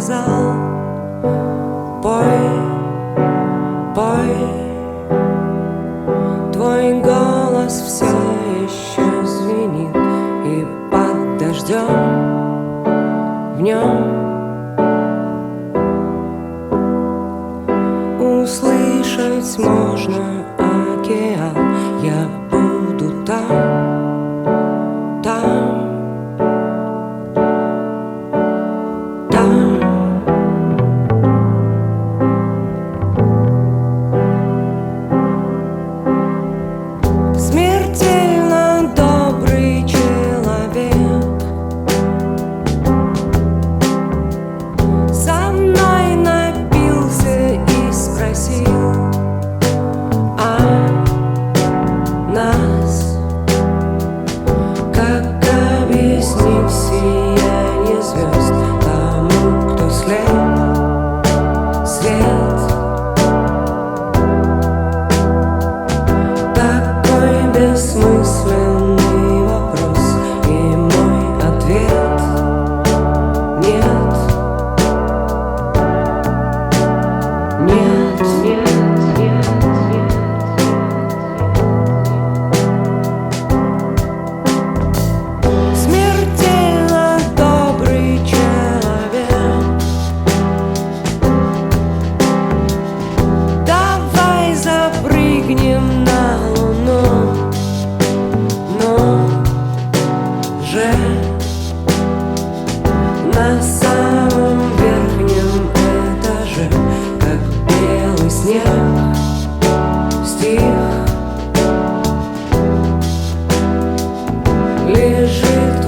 сказал: пой, пой. Твой голос все еще звенит, и под дождем в нем услышать можно океан. Я буду там, там, там. Смертельно добрый человек со мной напился и спросил о нас. Как объяснить сияние звезд тому, кто слеп? Свет такой бессмысленный вопрос, и мой ответ — нет, нет, нет, нет, нет. Смертельно добрый человек, давай запрыгнем на Луну, но же на самом верхнем этаже, как белый снег, стих лежит